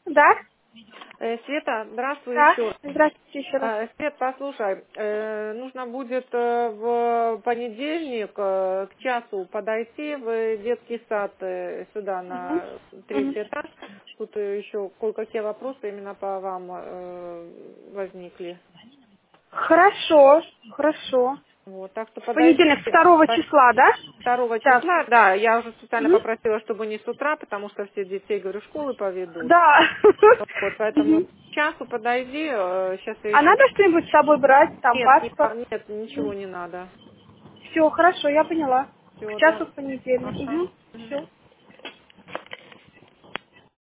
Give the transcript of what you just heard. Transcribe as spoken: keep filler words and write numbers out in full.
Да? Э, Света, здравствуй Да. еще раз. Здравствуйте еще раз. А, Свет, послушай, э, нужно будет э, в понедельник э, к часу подойти в детский сад э, сюда Мгм. на Мгм. третий этаж. Тут э, еще кое-какие вопросы именно по вам э, возникли. Хорошо, хорошо. Вот, так что В понедельник подойдите. второго числа, да? Второго Час. числа, да, я уже специально Мгм. попросила, чтобы не с утра, потому что все детей, говорю, в школы поведут. Да. Вот, поэтому Мгм. к часу подойди, сейчас я А еще... надо что-нибудь с собой брать? Там Нет, не паспорт? по- нет, ничего не надо. Все, хорошо, я поняла. К Все, часу да. в понедельник. Ага. Угу. Мгм. Все.